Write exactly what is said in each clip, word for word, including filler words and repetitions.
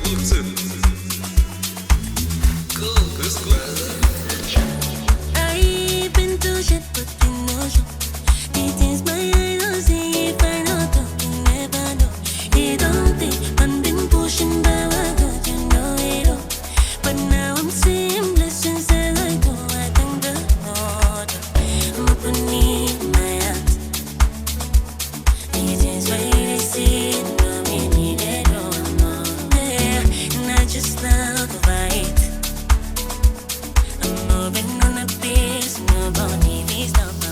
I've been through shit, but you know shit. It is my idol, see if I know talk, you never know. You don't think I've been pushing by my God, you know it all. But now I'm seeing blessings as I go. I thank the Lord. I'm opening my heart. It is why they see it, no, we need it all more. Yeah, and I just love the vibe. I'm moving on a pace, nobody needs to stop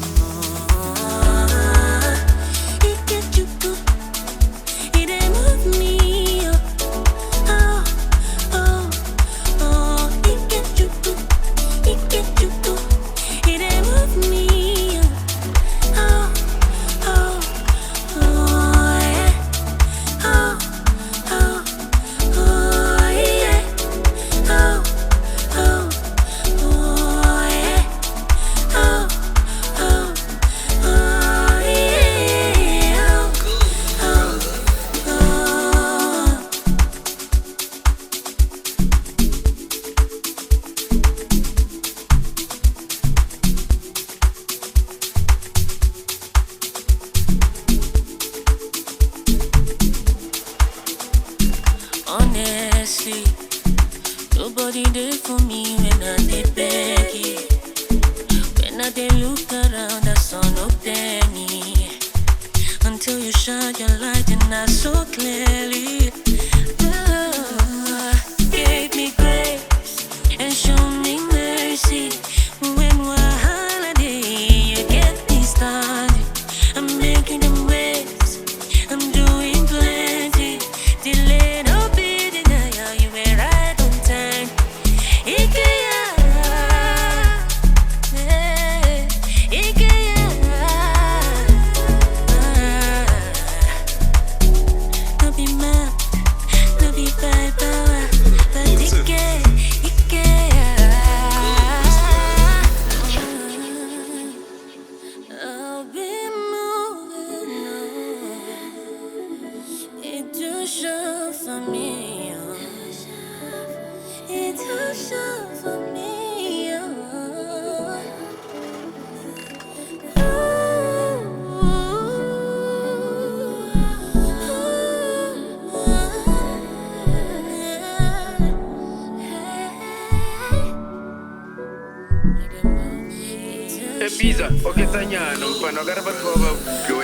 more. It get you good, it ain't move me. Oh, oh, oh, it get you good, it get you good, it ain't move me. Oh, oh, oh, yeah. Oh, oh, oh, yeah. Oh, oh. Oh yeah, oh, oh, oh yeah, oh, oh, oh. Honestly, nobody there for me when I did beg it. When I did look around, I saw no penny. Until you shine your light and I saw clearly. Ah, gave me grace and showed me mercy. When we're holiday, you get me started. I'm making them waves, I'm doing plenty. Delay no be denial, you were right on time. Ikea, eh, Ikea. No be mad, no be by power, but Ikea, Ikea. I'll be moving on. It too short for me. Oh. It too short for me. Oh. Ibiza, okay, Tanyano, Panogara Bakova,